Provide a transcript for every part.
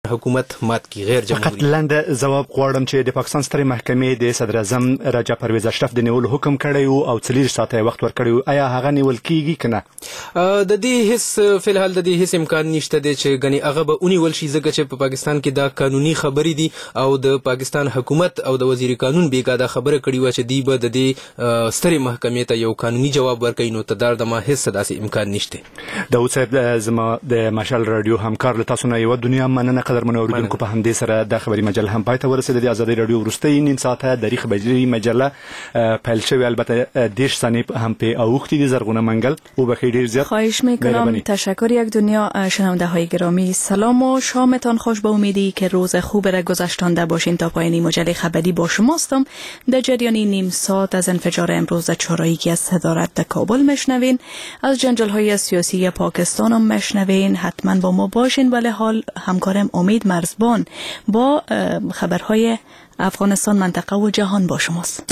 حکومت مات کی غیر جمهوری. فقط لاندې جواب غواړم چې د پاکستان سترې محکمې د صدر اعظم رجب پرویز اشرف د نیولو حکم کړی او 4 ساعته وخت ورکړی، آیا هغه نیول کیږي کنه؟ د دې هیڅ فلحال د دې هیڅ امکان نشته دی چې غني هغه به اونیول شي، ځکه چې په پاکستان کې دا قانوني خبرې دي او د پاکستان حکومت او د وزیر قانون بیګا دا خبره کړې و چې دی به د دې سترې محکمې ته یو قانوني جواب ورکړي، نو تدار د ما هیڅ داسې امکان نشته. داود صاحب زما د مشال رادیو همکار له تاسو نه یو دنیا مننه قدرمن اوریدونکو. په همدې سره د خبري مجله هم پای ته ورسېده. د ازادي رادیو وروستۍ نیم ساعته د خبري مجله پیل شوی، البته 10 ثانیه هم په اوختي دي. زرغونه منگل او بخیر ډیر زیات خواهش میکنم. تشکر. یک دنیا شنونده های گرامی، سلام و شامتان خوش. به امیدی که روز خوب را گذشتانده باشین. تا پایانی مجله خبری با شماستم. در جریان نیم ساعت از انفجار امروز در چهارراهی از صدارت در کابل مشنوین، از جنجال های سیاسی پاکستان هم مشنوین. حتما با ما باشین. ولی حال همکارم امید مرزبان با خبرهای افغانستان، منطقه و جهان با شماست.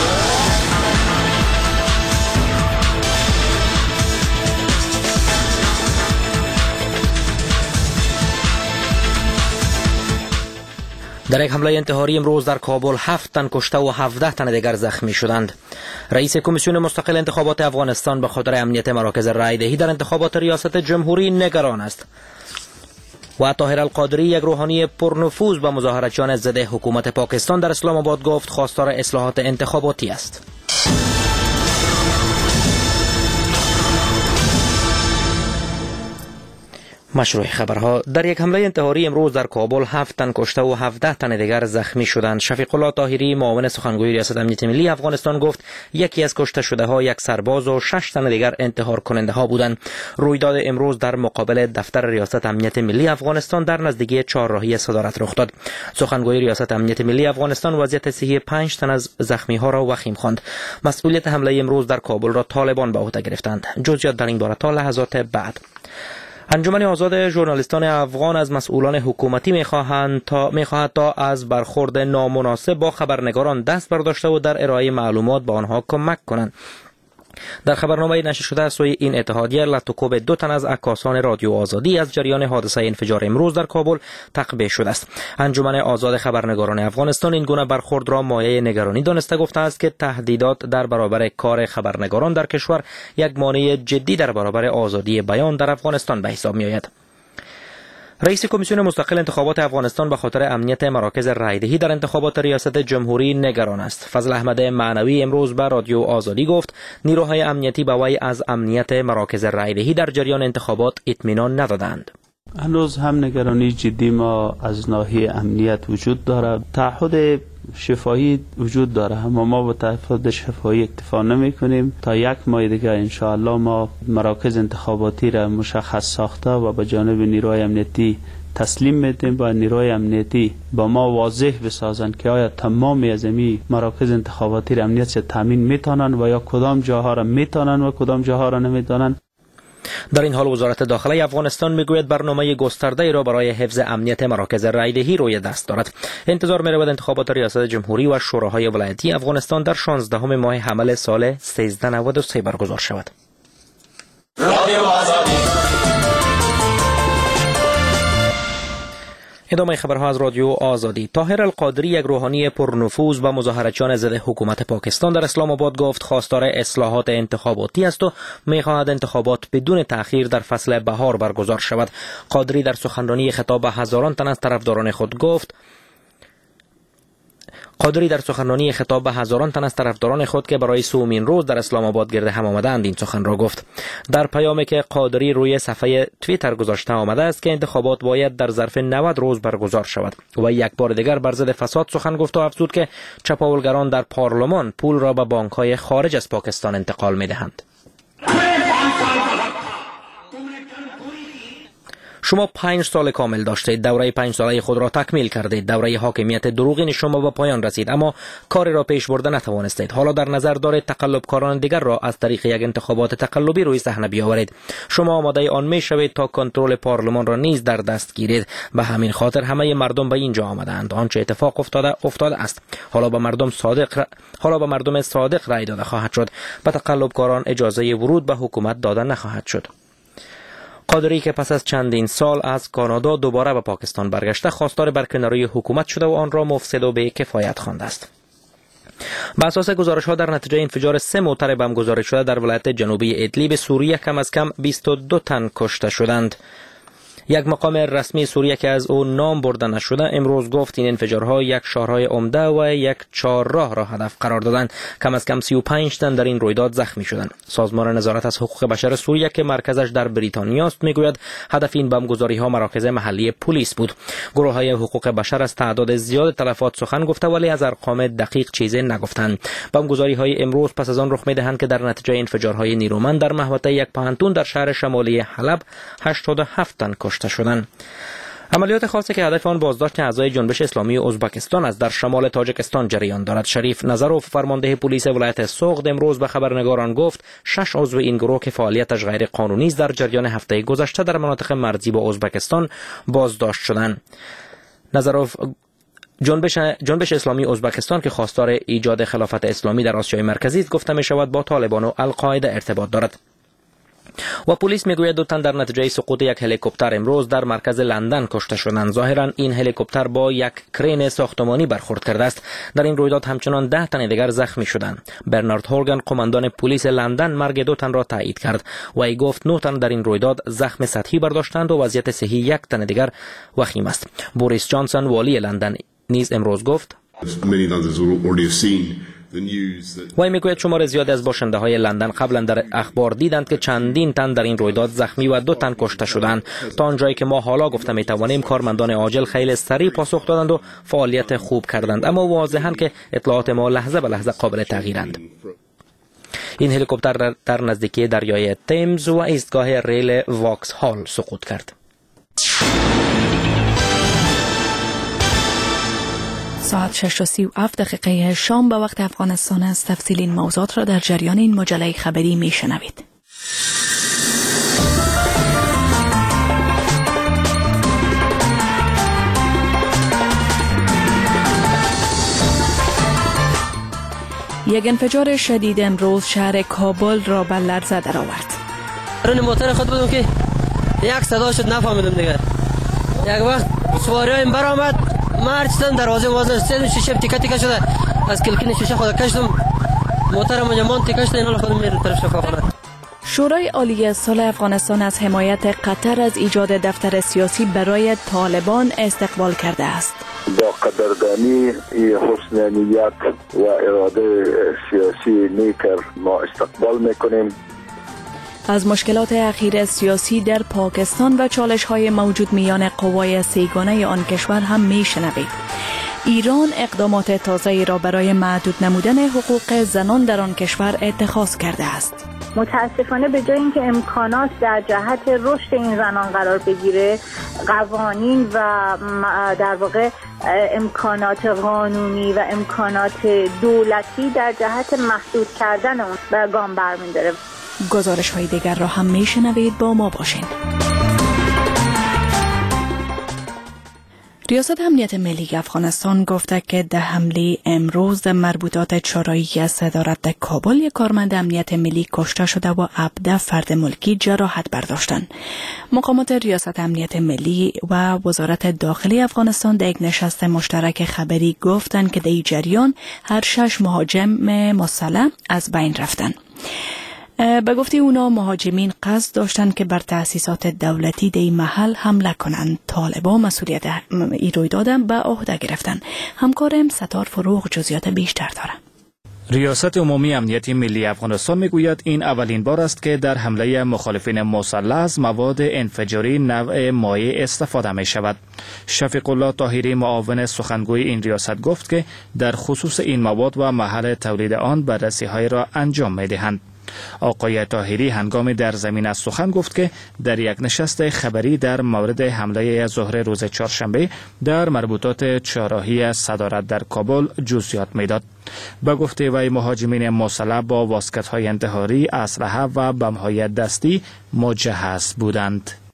در یک حمله انتحاری امروز در کابل 7 تن کشته و 17 تن دیگر زخمی شدند. رئیس کمیسیون مستقل انتخابات افغانستان به خاطر امنیت مراکز رای دهی در انتخابات ریاست جمهوری نگران است. و طاهر القادری، یک روحانی پرنفوذ به مظاهرتچیان ضد حکومت پاکستان در اسلام آباد گفت خواستار اصلاحات انتخاباتی است. مشروع خبرها. در یک حمله انتحاری امروز در کابل 7 تن کشته و 17 تن دیگر زخمی شدند. شفیق الله طاهری، معاون سخنگوی ریاست امنیت ملی افغانستان گفت یکی از کشته شده ها یک سرباز و 6 تن دیگر انتحار کننده ها بودند. رویداد امروز در مقابل دفتر ریاست امنیت ملی افغانستان در نزدیکی چهارراهی صدارت رخ داد. سخنگوی ریاست امنیت ملی افغانستان وضعیت صحی 5 تن از زخمی ها را وخیم خواند. مسئولیت حمله امروز در کابل را طالبان به عهده گرفتند. جزئیات در این باره تا لحظات بعد. انجمن آزاد ژورنالیستان افغان از مسئولان حکومتی می‌خواهد تا از برخورد نامناسب با خبرنگاران دست برداشته و در ارائه معلومات به آنها کمک کنند. در خبرنامه نشر شده از سوی این اتحادیه لطوکوب 2 تن از عکاسان رادیو آزادی از جریان حادثه انفجار امروز در کابل تقبیه شده است. انجمن آزاد خبرنگاران افغانستان این گونه برخورد را مایه نگرانی دانسته گفته است که تهدیدات در برابر کار خبرنگاران در کشور یک مانع جدی در برابر آزادی بیان در افغانستان به حساب می‌آید. رئیس کمیسیون مستقل انتخابات افغانستان به خاطر امنیت مراکز رایدهی در انتخابات ریاست جمهوری نگران است. فضل احمد معنوی امروز به رادیو آزادی گفت نیروهای امنیتی به وی از امنیت مراکز رایدهی در جریان انتخابات اطمینان ندادند. هنوز هم نگرانی جدی ما از ناحیه امنیت وجود دارد. تعهد شفاهی وجود داره، اما ما با تعهد شفاهی اکتفا نمی کنیم. تا یک ماه دیگه انشاءالله ما مراکز انتخاباتی را مشخص ساخته و به جانب نیروهای امنیتی تسلیم میدیم. با نیروهای امنیتی با ما واضح بسازند که آیا تمامی از این مراکز انتخاباتی را امنیت تامین میتونن و یا کدام جاها را میتونن و کدام جاها را نمیتونن. در این حال وزارت داخله افغانستان میگوید برنامه گسترده را برای حفظ امنیت مراکز رایدهی روی دست دارد. انتظار می‌رود انتخابات ریاست جمهوری و شوراهای ولایتی افغانستان در 16 ماه حمل سال 1393 برگزار شود. ادامه خبرها از رادیو آزادی. طاهر القادری، یک روحانی پرنفوذ و مظاهرتچیان ضد حکومت پاکستان در اسلام آباد گفت خواستار اصلاحات انتخاباتی است و می‌خواهد انتخابات بدون تأخیر در فصل بهار برگزار شود. قادری در سخنرانی خطاب به هزاران تن از طرفداران خود که برای 3مین روز در اسلام آباد گرد هم آمدند این سخن را گفت. در پیامی که قادری روی صفحه توییتر گذاشته آمده است که انتخابات باید در ظرف 90 روز برگزار شود و یک بار دیگر بر ضد فساد سخن گفت و افزود که چپاولگران در پارلمان پول را به بانک‌های خارج از پاکستان انتقال می‌دهند. شما 5 سال کامل داشتید، دوره 5 ساله خود را تکمیل کردید، دوره حاکمیت دروغین شما به پایان رسید، اما کاری را پیش برده نتوانستید. حالا در نظر دارید تقلبکاران دیگر را از طریق یک انتخابات تقلبی روی صحنه بیاورید. شما آماده آن میشوید تا کنترل پارلمان را نیز در دست گیرید. به همین خاطر همه مردم به اینجا آمدند. آنچه اتفاق افتاده است. حالا به مردم صادق رای داده خواهد شد. به تقلبکاران اجازه ورود به حکومت داده نخواهد شد. قادری که پس از چندین سال از کانادا دوباره به پاکستان برگشته خواستار برکناری حکومت شده و آن را مفسد و به کفایت خوانده است. بر اساس گزارش‌ها در نتیجه انفجار 3 موتر بم گذاری شده در ولایت جنوبی ادلیب سوریه کم از کم 22 تن کشته شدند. یک مقام رسمی سوریه که از او نام برده نشده امروز گفت این انفجارها یک شهرهای عمده و یک چهارراه را هدف قرار دادند. کم از کم 35 تن در این رویداد زخمی شدند. سازمان نظارت از حقوق بشر سوریه که مرکزش در بریتانیا است میگوید هدف این بمبگذاری‌ها مراکز محلی پلیس بود. گروه‌های حقوق بشر از تعداد زیاد تلفات سخن گفته ولی از ارقام دقیق چیزی نگفتند. بمبگذاری‌های امروز پس از آن رخ می‌دهند که در نتیجه انفجارهای نیرومند در محوطه یک پانتون در شهر شمالی حلب 87 تن کشته شدند. عملیات خاصی که هدف آن بازداشت اعضای جنبش اسلامی ازبکستان است در شمال تاجیکستان جریان دارد. شریف نظروف فرمانده پلیس ولایت سوغد امروز به خبرنگاران گفت 6 عضو این گروه که فعالیتش غیر قانونی است در جریان هفته گذشته در مناطق مرزی با ازبکستان بازداشت شدند. نظروف جنبش اسلامی ازبکستان که خواستار ایجاد خلافت اسلامی در آسیای مرکزی است گفته می شود با طالبان و القاعده ارتباط دارد. و پلیس میگوید 2 تن در نتیجه سقوط یک هلیکوپتر امروز در مرکز لندن کشته شدند. ظاهرا این هلیکوپتر با یک کرین ساختمانی برخورد کرده است. در این رویداد همچنان 10 تن دیگر زخمی شدند. برنارد هورگان قماندان پلیس لندن مرگ 2 تن را تایید کرد و ای گفت 9 تن در این رویداد زخم سطحی برداشتند و وضعیت صحی 1 تن دیگر وخیم است. بوریس جانسون والی لندن نیز امروز گفت وی میگوید شمار زیادی از باشنده های لندن قبلا در اخبار دیدند که چندین تن در این رویداد زخمی و 2 تن کشته شدند. تا آنجایی که ما حالا گفته می توانیم کارمندان عاجل خیلی سریع پاسخ دادند و فعالیت خوب کردند، اما واضحاً که اطلاعات ما لحظه به لحظه قابل تغییرند. این هلیکوپتر در نزدیکی دریای تیمز و ایستگاه ریل واکس هال سقوط کرد. ساعت 6:37 شام به وقت افغانستان است. تفصیل این موضوعات را در جریان این مجله خبری میشنوید. یک انفجار شدید امروز شهر کابل را به لرزه درآورد. رن موتر خود بودم که یک صدا شد نفهمیدم دیگه. یک وقت سواریایم برآمد ما چیزن دروازه وازه سه شیشه تیکه شده از کلکین شیشه خود کشتم موترم جمان تیکه شده اینا خودم میرم طرف شفاخانه. شورای عالی صلح افغانستان از حمایت قطر از ایجاد دفتر سیاسی برای طالبان استقبال کرده است. با قدردانی حسن نیت و اراده سیاسی نیکر ما استقبال میکنیم. از مشکلات اخیر سیاسی در پاکستان و چالش‌های موجود میان قوای سیگانه آن کشور هم میشنوید. ایران اقدامات تازه‌ای را برای محدود نمودن حقوق زنان در آن کشور اتخاذ کرده است. متاسفانه به جای اینکه امکانات در جهت رشد این زنان قرار بگیره، قوانین و در واقع امکانات قانونی و امکانات دولتی در جهت محدود کردن اون به گام برمی‌داره. گزارش های دیگر را هم میشنوید، با ما باشین. ریاست امنیت ملی افغانستان گفته که در حمله امروز در مربوطات چارایی از صدارت کابل یک کارمند امنیت ملی کشته شده و 17 فرد ملکی جراحت برداشتند. مقامات ریاست امنیت ملی و وزارت داخلی افغانستان در یک نشست مشترک خبری گفتند که در این جریان هر 6 مهاجم مسلح از بین رفتند. به گفته اونا مهاجمین قصد داشتند که بر تأسیسات دولتی در این محل حمله کنند. طالبان مسئولیت این رویداد به عهده گرفتند. همکارم ستار فروغ جزئیات بیشتر داره. ریاست عمومی امنیت ملی افغانستان میگوید این اولین بار است که در حمله مخالفین مسلح از مواد انفجاری نوع مایع استفاده می شود. شفیق الله طاهری معاون سخنگوی این ریاست گفت که در خصوص این مواد و محل تولید آن بررسی‌های را انجام می دهند. آقای طاهری هنگام در زمین از سخن گفت که در یک نشست خبری در مورد حمله ظهر روز چهارشنبه در مربوطات چهارراهی صدارت در کابل جزئیات میداد. به گفته وی مهاجمین مسلح با واسکت‌های انتحاری، اسلحه و بم‌های دستی مجهز بودند.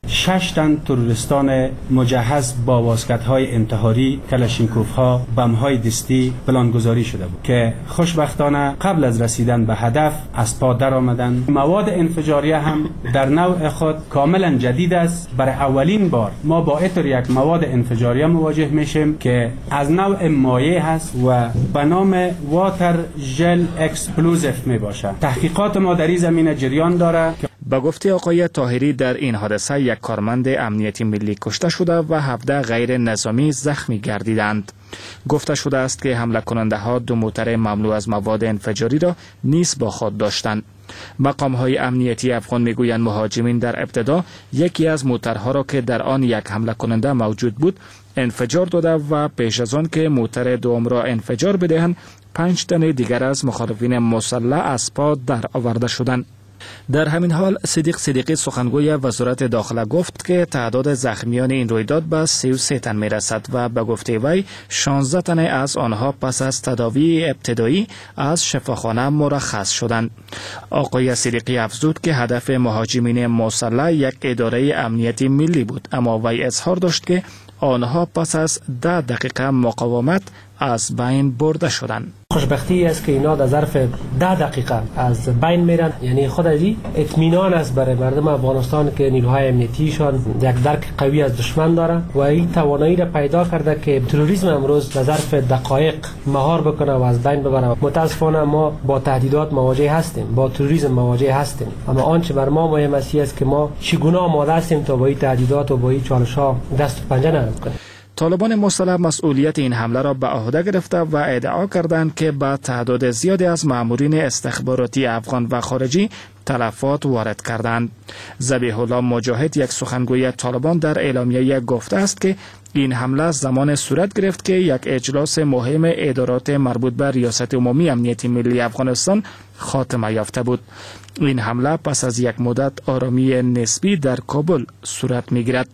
6 تن تروریستان مجهز با واسکت‌های انتحاری، کلاشینکوف‌ها، بم‌های دستی پلانگذاری شده بود که خوشبختانه قبل از رسیدن به هدف از پا در آمدند. مواد انفجاریه هم در نوع خود کاملا جدید است. برای اولین بار ما با اتر یک مواد انفجاریه مواجه میشیم که از نوع مایع هست و به نام واتر ژل اکسپلوزیو می باشد. تحقیقات ما در این زمینه جریان داره. با گفته آقای طاهری در این حادثه یک کارمند امنیتی ملی کشته شده و 17 غیر نظامی زخمی گردیدند. گفته شده است که حمله کننده ها 2 موتر مملو از مواد انفجاری را نیز با خود داشتند. مقام های امنیتی افغان میگویند مهاجمین در ابتدا یکی از موترها را که در آن یک حمله کننده موجود بود انفجار داده و پیش از آن که موتر دوم را انفجار بدهند 5 تن دیگر از مخالفین مسلح از پا در آورده شدند. در همین حال صدیق صدیقی سخنگوی وزارت داخله گفت که تعداد زخمیان این رویداد به 33 تن میرسد و به گفته وی 16 تن از آنها پس از تداوی ابتدایی از شفاخانه مرخص شدند. آقای صدیقی افزود که هدف مهاجمین مسلح یک اداره امنیتی ملی بود، اما وی اظهار داشت که آنها پس از 10 دقیقه مقاومت از بین برده شدند. خوشبختی است که اینا در ظرف 10 دقیقه از بین میرن. یعنی خود ازی اطمینان است برای مردم افغانستان که نیروهای امنیتیشان یک درک قوی از دشمن دارن و این توانایی را پیدا کرده که تروریسم امروز در ظرف دقایق مهار بکنه و از بین ببره. متاسفانه ما با تهدیدات مواجه هستیم، با تروریسم مواجه هستیم، اما آنچه بر ما مهم است که ما چگونه آماده هستیم تا با این تهدیدات و با این چالش‌ها دست و پنجه نرم کنیم. طالبان مسلح مسئولیت این حمله را به عهده گرفته و ادعا کردند که به تعداد زیادی از مامورین استخباراتی افغان و خارجی تلفات وارد کردند. ذبیح الله مجاهد یک سخنگوی طالبان در اعلامیه گفته است که این حمله زمان صورت گرفت که یک اجلاس مهم ادارات مربوط به ریاست عمومی امنیت ملی افغانستان خاتمه یافته بود. این حمله پس از یک مدت آرامی نسبی در کابل صورت می‌گیرد.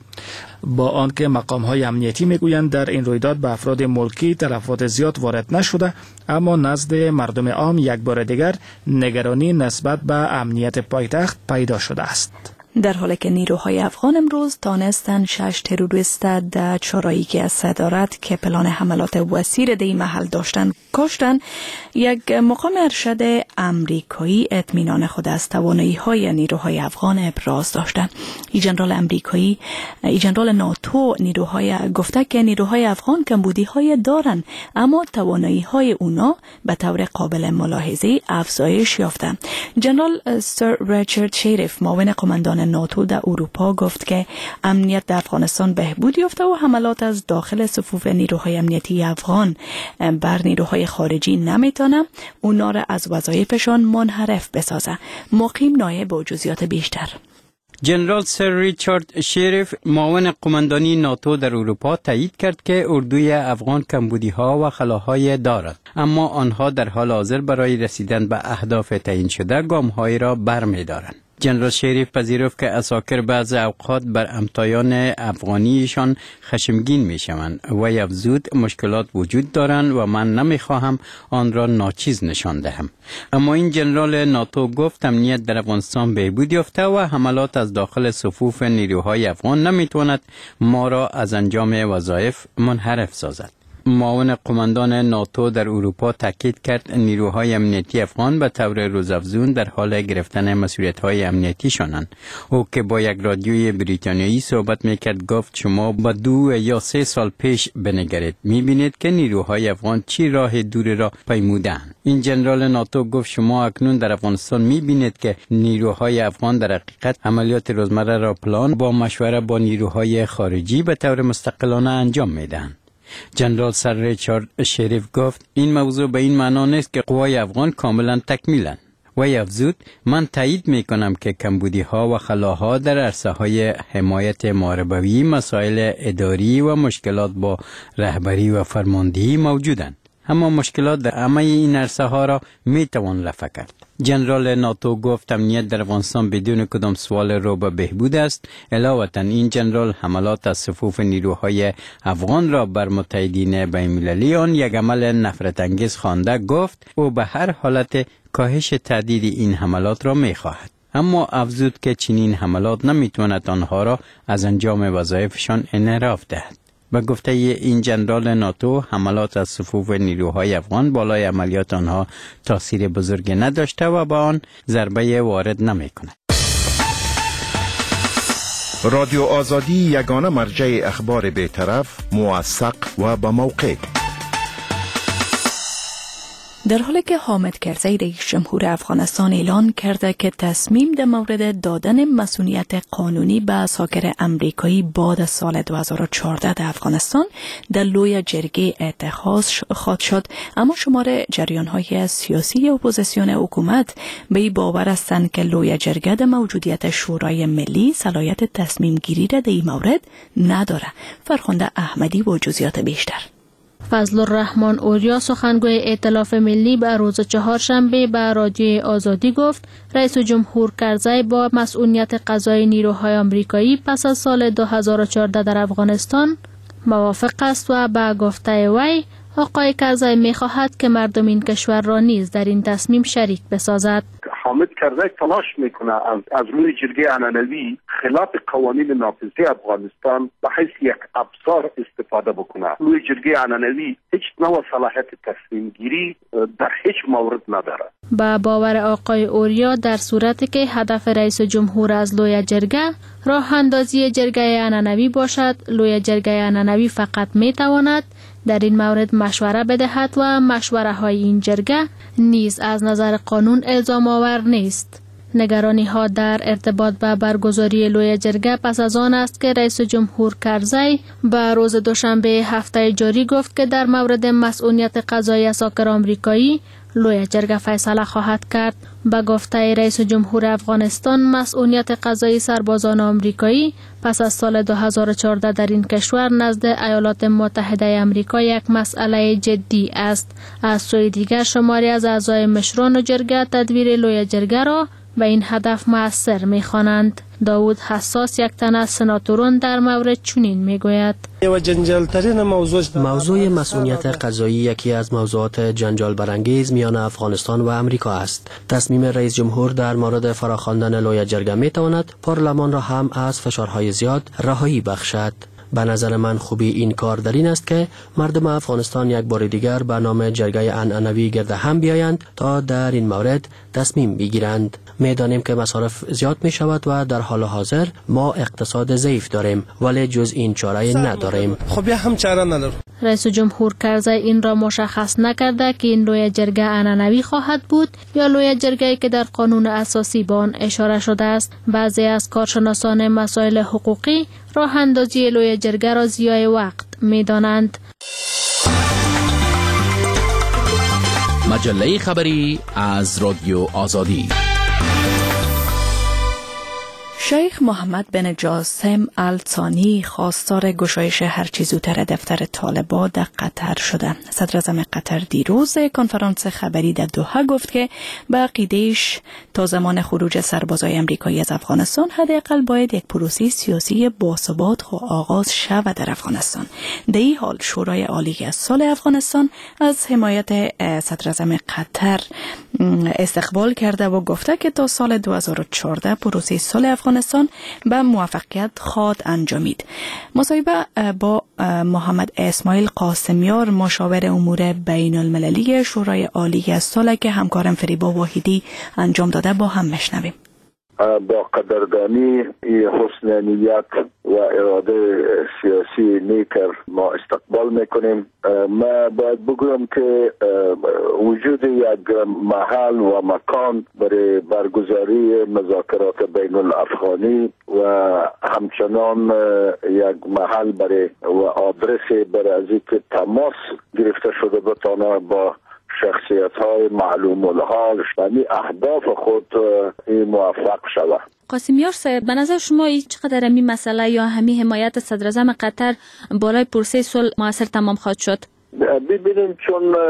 با آنکه مقام‌های امنیتی میگویند در این رویداد به افراد ملکی تلفات زیاد وارد نشده، اما نزد مردم عام یک بار دیگر نگرانی نسبت به امنیت پایتخت پیدا شده است. در حالی که نیروهای افغان امروز تانستند 6 تروریست در چارایی که از صدارت که پلان حملات وسیع در این محل داشتند کشتند، یک مقام ارشد امریکایی اطمینان خود از توانایی‌های نیروهای افغان ابراز داشته. جنرال ناتو گفته که نیروهای افغان کمبودی‌های دارند، اما توانایی‌های اونا به طور قابل ملاحظه افزایش یافته. جنرال سر ریچارد شریف معاون قماندان ناتو در اروپا گفت که امنیت در افغانستان بهبود یافته و حملات از داخل صفوف نیروهای امنیتی افغان بر نیروهای خارجی نمیتونه اونا را از وظایفشان منحرف بسازه. مقیم نایب با جزئیات بیشتر. جنرال سر ریچارد شریف معاون قماندانی ناتو در اروپا تایید کرد که اردوی افغان کمبودی‌ها و خلاهای دارد، اما آنها در حال حاضر برای رسیدن به اهداف تعیین شده گام‌هایی را برمی‌دارند. جنرال شریف پذیرفت که عساکر بعض اوقات بر همتایان افغانیشان خشمگین میشوند و افزود مشکلات وجود دارند و من نمیخواهم آن را ناچیز نشان دهم. اما این جنرال ناتو گفت امنیت در افغانستان بهبود یافته و حملات از داخل صفوف نیروهای افغان نمیتواند ما را از انجام وظایف منحرف سازد. معاون قماندان ناتو در اروپا تاکید کرد نیروهای امنیتی افغان به طور روزافزون در حال گرفتن مسئولیت‌های امنیتی شانند. او که با یک رادیوی بریتانیایی صحبت میکرد گفت شما با 2 یا 3 سال پیش بنگرید، میبینید که نیروهای افغان چی راه دور را پیمودند. این جنرال ناتو گفت شما اکنون در افغانستان میبینید که نیروهای افغان در حقیقت عملیات روزمره را پلان با مشوره با نیروهای خارجی به طور مستقلانه انجام میدن. جنرال سر ریچارد شریف گفت این موضوع به این معنا نیست که قوای افغان کاملا تکمیلند. و افزود من تایید می کنم که کمبودی ها و خلاها در عرصه های حمایت محاربوی، مسائل اداری و مشکلات با رهبری و فرماندهی موجودند. اما مشکلات در همه این عرصه ها را می توان رفع کرد. جنرال ناتو گفت امنیت در افغانستان بدون کدام سوال رو به بهبود است. علاوه این جنرال حملات از صفوف نیروهای افغان را بر متحدین بین‌المللی آن یک عمل نفرت انگیز خوانده. گفت او به هر حالت کاهش تهدید این حملات را می خواهد. اما افزود که چنین حملات نمیتواند آنها را از انجام وظایفشان انحراف دهد. به گفته این جنرال ناتو، حملات از صفوف نیروهای افغان بالای عملیات آنها تاثیر بزرگی نداشته و به آن ضربه وارد نمی‌کند. رادیو آزادی یگانه مرجع اخبار بی‌طرف، موثق و با موقع. در حالی که حامد کرزی رئیس جمهور افغانستان اعلان کرده که تصمیم در مورد دادن مسئولیت قانونی به اساکر امریکایی بعد از سال 2014 در افغانستان در لوی جرگه اتخاذ خواهد شد، اما شمار جریان‌های سیاسی اپوزیسیون حکومت به این باور هستند که لوی جرگه در موجودیت شورای ملی صلاحیت تصمیم گیری را در این مورد نداره. فرخنده احمدی با جزئیات بیشتر. فضل الرحمن اوریا سخنگوی ائتلاف ملی به روز چهارشنبه به رادیوی آزادی گفت رئیس جمهور کرزی با مسئولیت قضایی نیروهای آمریکایی پس از سال 2014 در افغانستان موافق است و به گفته وی آقای کرزی می‌خواهد که مردم این کشور را نیز در این تصمیم شریک بسازد. حامد کرزی تلاش میکنه از روی جرگه عنعنوی خلاف قوانین نافذه افغانستان به حیث یک ابزار استفاده بکنه. روی جرگه عنعنوی هیچ نوع صلاحیت تصمیم گیری در هیچ مورد نداره. با باور آقای اوریا در صورتی که هدف رئیس جمهور از لوی جرگه راه اندازی جرگه عنعنوی باشد، لوی جرگه عنعنوی فقط میتواند در این مورد مشوره بدهد و مشوره های این جرگه نیز از نظر قانون الزام آور نیست. نگرانی ها در ارتباط به برگزاری لوی جرگه پس از آن است که رئیس جمهور کرزی به روز دوشنبه هفته جاری گفت که در مورد مسئولیت قضایی اساکر آمریکایی لوی جرگه فیصله خواهد کرد. به گفته رئیس جمهور افغانستان، مسئولیت قضایی سربازان آمریکایی پس از سال 2014 در این کشور نزد ایالات متحده آمریکا یک مسئله جدی است. از سوی دیگر شماری از اعضای مشران جرگه تدویر لوی جرگه را به این هدف مؤثر می‌خوانند. داود حساس، یک تن از سناتوران، در مورد چنین میگوید: موضوع مسئولیت قضایی یکی از موضوعات جنجال برانگیز میان افغانستان و امریکا است. تصمیم رئیس جمهور در مورد فراخواندن لوی جرگه میتواند پارلمان را هم از فشارهای زیاد رهایی بخشد. به نظر من خوبی این کار در این است که مردم افغانستان یک بار دیگر به نام جرگه عنعنوی گرد هم بیایند تا در این مورد تصمیم بگیرند. میدانیم که مصارف زیاد می شود و در حال حاضر ما اقتصاد ضعیف داریم، ولی جز این چاره نداریم. خب یا هم چاره نداریم. رئیس جمهور کرزی این را مشخص نکرده که این لوی جرگه عنعنوی خواهد بود یا لوی جرگه‌ای که در قانون اساسی به آن اشاره شده است. بعضی از کارشناسان مسائل حقوقی راه اندازی لوی جرگه را ضیاع وقت می‌دانند. مجله خبری از رادیو آزادی. شیخ محمد بن جاسم الثانی خواستار گشایش هرچی زودتر دفتر طالبان در قطر شده. صدر اعظم قطر دیروز کنفرانس خبری در دوحه گفت که به عقیده‌اش تا زمان خروج سربازای امریکایی از افغانستان حداقل باید یک پروسه سیاسی باثبات آغاز شود در افغانستان. در این حال شورای عالی از سال افغانستان از حمایت صدر اعظم قطر استقبال کرده و گفته که تا سال 2014 پروسه سال افغانستان به موفقیت خواهد انجامید. مصاحبه با محمد اسماعیل قاسمیار، مشاور امور بین المللی شورای عالی از سال که همکارم فریبا واحدی انجام داده، با هم مشنویم. با قدردانی حسن نیت و اراده سیاسی نیکر ما استقبال میکنیم. ما باید بگویم که وجود یک محل و مکان برای برگزاری مذاکرات بین الافغانی و همچنان یک محل برای و آدرس برای از اینکه تماس گرفته شده بتانه با شخصیت‌های معلوم الحال یعنی اهداف خود موفق شود. قاسمیار صاحب، به نظر شما چقدر همین مسئله یا همین حمایت صدر اعظم قطر بالای پروسه صلح موثر تمام خواهد شد؟ ببینیم چون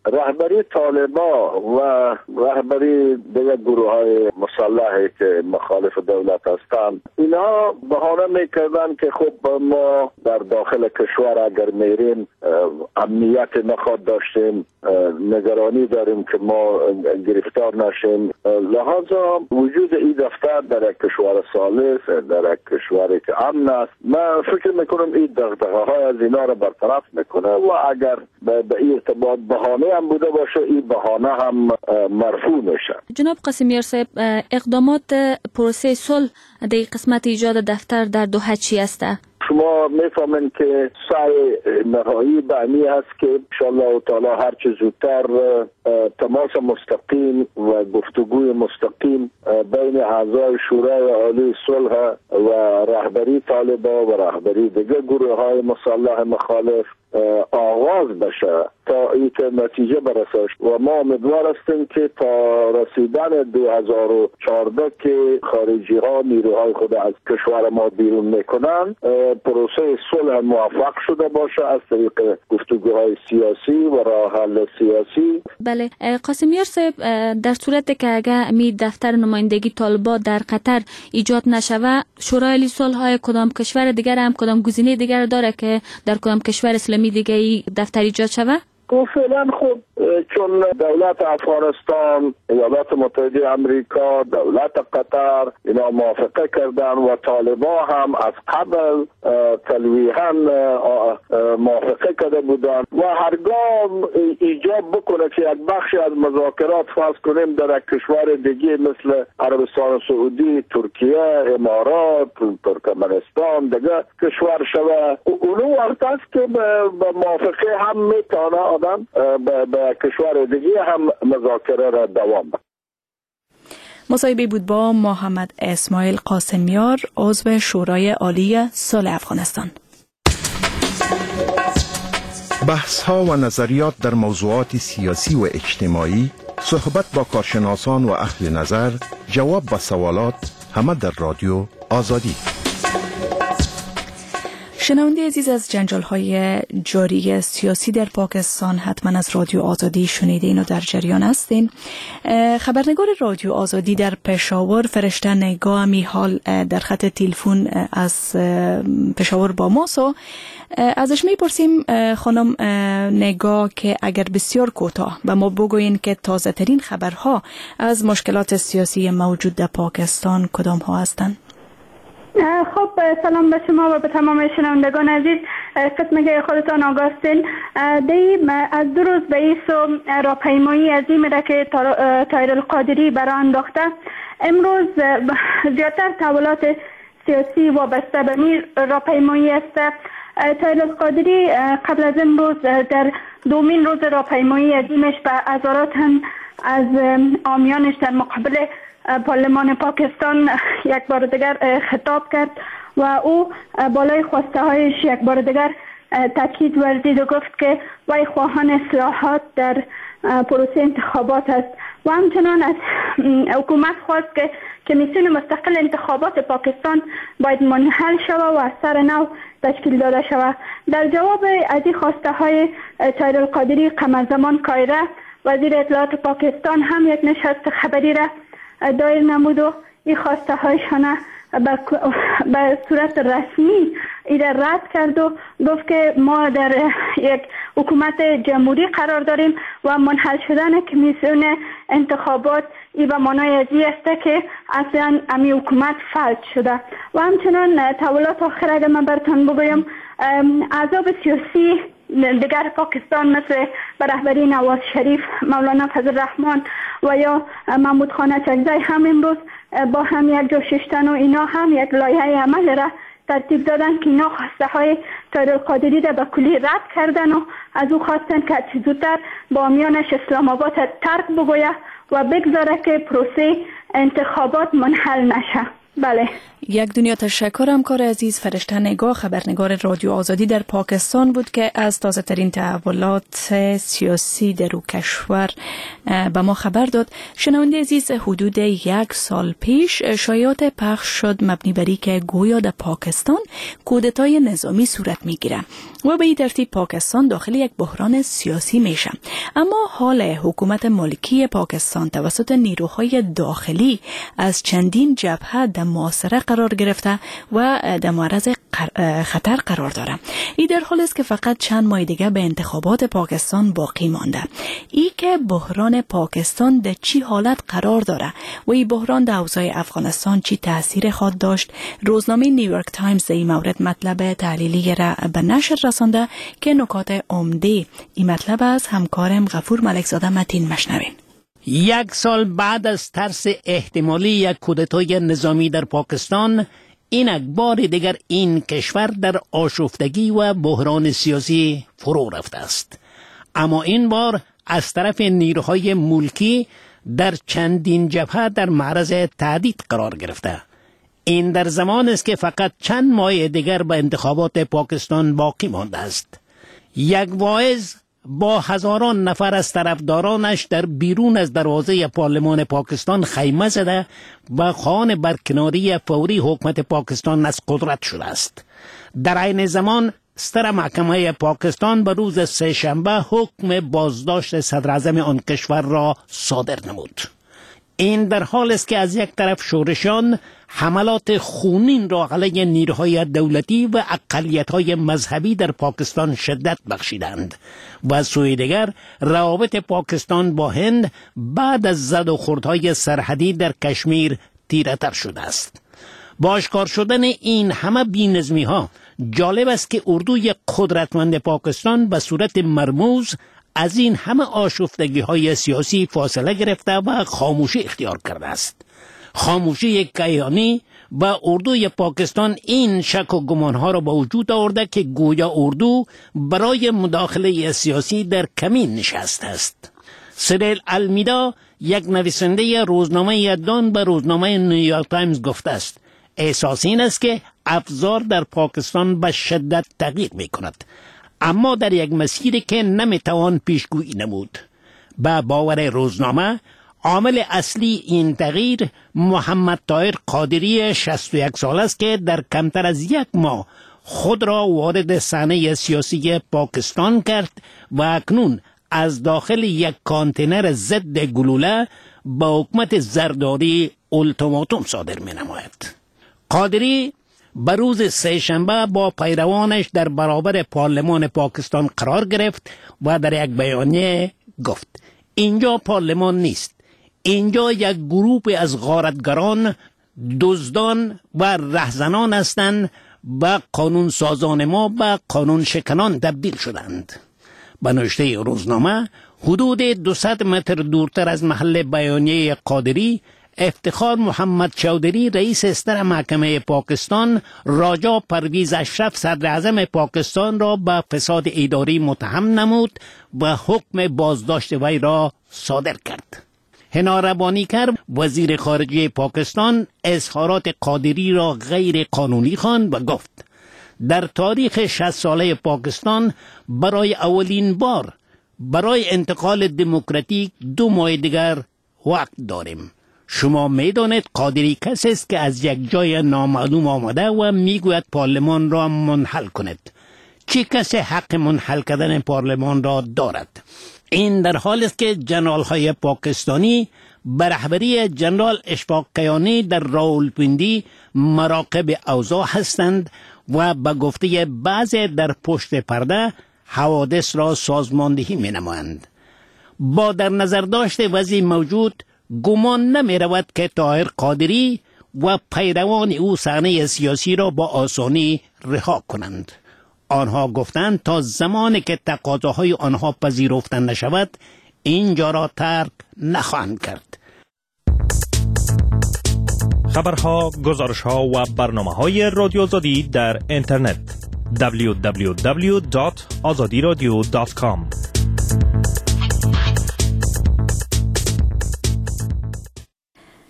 رهبری طالبا و رهبری دیگر گروه های مسلحی که مخالف دولت هستند اینا بهانه میکردن که خب ما در داخل کشور اگر میریم امنیت نخواد داشتیم، نگرانی داریم که ما گرفتار نشیم، لحاظا وجود این دفتر در یک کشور ثالث، در یک کشوری که امن است، من فکر میکنم این دغدغه‌های از اینا را برطرف میکنه و اگر به این ارتباط بهانه هم بوده باشه این بهانه هم مرفوع میشه. جناب قاسمیار صاحب، اقدامات پروسه صلح در قسمت ایجاد دفتر در دوحه چی است؟ شما میفهمین که سعی نهایی به این است که انشاءالله تعالی هر چه زودتر تماس مستقیم و گفتگوی مستقیم بین اعضای شورای عالی صلح و رهبری طالبان و رهبری دیگر گروه های مسلح مخالف آغاز بشه تا این نتیجه برسه و ما امیدوار هستیم که تا رسیدن 2014 که خارجی ها نیروهای خود از کشور ما بیرون میکنن پروسه صلح موفق شده باشه از طریق گفتگوهای سیاسی و راه حل سیاسی. بله قاسمیار صاحب، در صورتی که اگر می دفتر نمایندگی طالبان در قطر ایجاد نشوه، شورای عالی صلح های کدام کشور دیگر هم کدام گزینه دیگر داره که در کدام کشور اسلامی دیگه ای دفتر ایجاد شوه؟ فعلا خب چون دولت افغانستان، ایالات متحده امریکا، دولت قطر اینا موافقه کردن و طالبان هم از قبل تلویحاً موافقه کرده بودن و هرگاه ایجاب بکنه که یک بخشی از مذاکرات فرض کنیم در یک کشور دیگه مثل عربستان سعودی، ترکیه، امارات، ترکمنستان دیگه کشور شوه، اونو وقت است که به موافقه هم میتونه آدم به کشور دیگه هم مذاکره را دوام بده. مصاحبه بود با محمد اسماعیل قاسمیار، عضو شورای عالی صلح افغانستان. بحث ها و نظریات در موضوعات سیاسی و اجتماعی، صحبت با کارشناسان و اهل نظر، جواب به سوالات، همه در رادیو آزادی. شنونده عزیز، از جنجال‌های جاری سیاسی در پاکستان حتما از رادیو آزادی شنیدین و در جریان هستین. خبرنگار رادیو آزادی در پشاور فرشته نگاه میحال در خط تلفن از پشاور با ماست و ازش میپرسیم خانم نگاه که اگر بسیار کوتاه به ما بگوین که تازه ترین خبرها از مشکلات سیاسی موجود در پاکستان کدام ها هستند؟ خب سلام به شما و به تمام شنوندگان عزیز. قسمت خودتان آگاهستین از 2 روز به ایسو راهپیمایی عظیمی را که طاهر القادری برای انداخته، امروز زیادتر تحولات سیاسی وابسته به این راهپیمایی است. طاهر القادری قبل از امروز در دومین روز راهپیمایی عظیمش به عزارات هم از عامیانش در مقابل پارلمان پاکستان یک بار دیگر خطاب کرد و او بالای خواسته هایش یک بار دیگر تاکید ورزید و گفت که وی خواهان اصلاحات در پروسه انتخابات است و همچنان از حکومت خواست که کمیسیون مستقل انتخابات پاکستان باید منحل شود و از سر نو تشکیل داده شود. در جواب از این خواسته های طاهر القادری، قمرزمان کایره وزیر اطلاعات پاکستان هم یک نشست خبری را دایر نمود و این خواسته هایشان به صورت رسمی ایده رد کرد و گفت که ما در یک حکومت جمهوری قرار داریم و منحل شدن کمیسیون انتخابات ای به معنای ازی است که اصلا امی حکومت فلج شده. و همچنان تحولات آخر اگر من براتون بگویم، احزاب سیاسی دیگر پاکستان مثل به رهبری نواز شریف، مولانا فضل الرحمن و یا محمود خان چکزی هم امروز با هم یک جا ششتن و اینا هم یک لایحه عمل را ترتیب دادن که اینا خواسته های طاهر القادری را به کلی رد کردن و از او خواستن که زودتر با میانش اسلام آباد ترک بگویه و بگذاره که پروسه انتخابات منحل نشه. بله. یک دنیا تشکر همکار عزیز. فرشته نگاه خبرنگار رادیو آزادی در پاکستان بود که از تازه ترین تحولات سیاسی در او کشور به ما خبر داد. شنونده عزیز، حدود 1 سال پیش شایعات پخش شد مبنی بر اینکه گویا در پاکستان کودتای نظامی صورت میگیره و به این ترتیب پاکستان داخل یک بحران سیاسی میشه. اما حال حکومت ملکی پاکستان توسط نیروهای داخلی از چندین جبهه در محاصره قرار گرفته و در معرض خطر قرار داره. این در حالی است که فقط چند ماه دیگه به انتخابات پاکستان باقی مانده. ای که بحران پاکستان در چی حالت قرار داره و این بحران در اوضاع افغانستان چی تاثیر خواهد داشت، روزنامه نیویورک تایمز در این مورد مطلب تحلیلی را به نشر رسانده که نکات عمده این مطلب از همکارم غفور ملکزاده متین مشنوین. 1 سال بعد از ترس احتمالی یک کودتای نظامی در پاکستان، اینک بار دیگر این کشور در آشفتگی و بحران سیاسی فرو رفته است. اما این بار از طرف نیروهای ملکی در چندین جبهه در معرض تهدید قرار گرفته. این در زمان است که فقط چند ماه دیگر به انتخابات پاکستان باقی مانده است. یک واعظ با هزاران نفر از طرفدارانش در بیرون از دروازه پارلمان پاکستان خیمه زده و خواهان برکناری فوری حکومت پاکستان از قدرت شده است. در عین زمان ستر محکمه پاکستان به روز سه‌شنبه حکم بازداشت صدراعظم آن کشور را صادر نمود. این در حال است که از یک طرف شورشان حملات خونین را علیه نیروهای دولتی و اقلیت‌های مذهبی در پاکستان شدت بخشیدند و از سوی دیگر روابط پاکستان با هند بعد از زد و خوردهای سرحدی در کشمیر تیره‌تر شده است. با آشکار شدن این همه بی‌نظمی‌ها، جالب است که اردوی قدرتمند پاکستان به صورت مرموز از این همه آشفتگی‌های سیاسی فاصله گرفته و خاموشی اختیار کرده است. خاموشی کیهانی و اردوی پاکستان این شک و گمانها را به وجود آورده که گویا اردو برای مداخله سیاسی در کمین نشسته است. سیریل المیدا، یک نویسنده روزنامه دان به روزنامه نیویورک تایمز گفته است احساس این است که افزار در پاکستان به شدت تغییر می کند، اما در یک مسیری که نمیتوان پیشگویی نمود. با باور روزنامه، عامل اصلی این تغییر محمد طاهر قادری 61 سال است که در کمتر از 1 ماه خود را وارد صحنه سیاسی پاکستان کرد و اکنون از داخل یک کانتینر ضد گلوله با حکومت زرداری التیماتوم صادر می نماید. قادری به روز سه‌شنبه با پیروانش در برابر پارلمان پاکستان قرار گرفت و در یک بیانیه گفت اینجا پارلمان نیست، اینجا یک گروه از غارتگران، دزدان و رهزنان هستند و قانون سازان ما به قانون شکنان تبدیل شدند. به نوشته روزنامه، حدود 200 متر دورتر از محل بیانیه قادری، افتخار محمد چودری رئیس ستر محکمه پاکستان راجا پرویز اشرف صدراعظم پاکستان را به فساد اداری متهم نمود و حکم بازداشت وی را صادر کرد. هنا ربانیکر وزیر خارجه پاکستان اظهارات قادری را غیر قانونی خواند و گفت در تاریخ 60 ساله پاکستان برای اولین بار برای انتقال دموکراتیک 2 ماه دیگر وقت داریم. شما میدانید قادری کسی است که از یک جای نامعلوم آمده و میگوید پارلمان را منحل کنید. چه کسی حق منحل کردن پارلمان را دارد؟ این در حال است که جنرال‌های پاکستانی به رهبری جنرال اشفاق کیانی در راولپیندی مراقب اوضاع هستند و به گفته بعضی در پشت پرده حوادث را سازماندهی می‌نمایند. با در نظر داشت وضع موجود گمان نمی رود که طاهر قادری و پیروان او صحنه سیاسی را با آسانی رها کنند. آنها گفتند تا زمانی که تقاضاهای آنها پذیرفته نشود اینجا را ترک نخواهند کرد. خبرها، گزارشها و برنامه‌های رادیو آزادی در اینترنت www.azadiradio.com.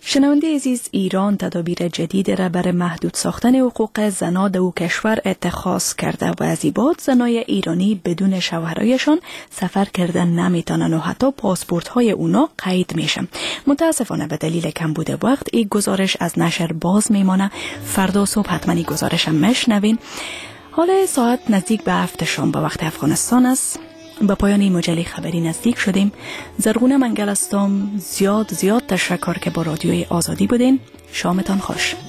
شنونده عزیز، ایران تدابیر جدید را برای محدود ساختن حقوق زنان در او کشور اتخاذ کرده و از این بعد زنای ایرانی بدون شوهرایشان سفر کردن نمیتونن و حتی پاسپورت های اونا قید میشن. متاسفانه به دلیل کمبود وقت این گزارش از نشر باز میمانه. فردا صبح حتما این گزارش هم مشنوین. حالا ساعت نزدیک به 7 شام به وقت افغانستان است. به پایان این مجله خبری نزدیک شدیم. زرغونه منگل هستم. زیاد تشکر که با رادیوی آزادی بودین. شامتان خوش.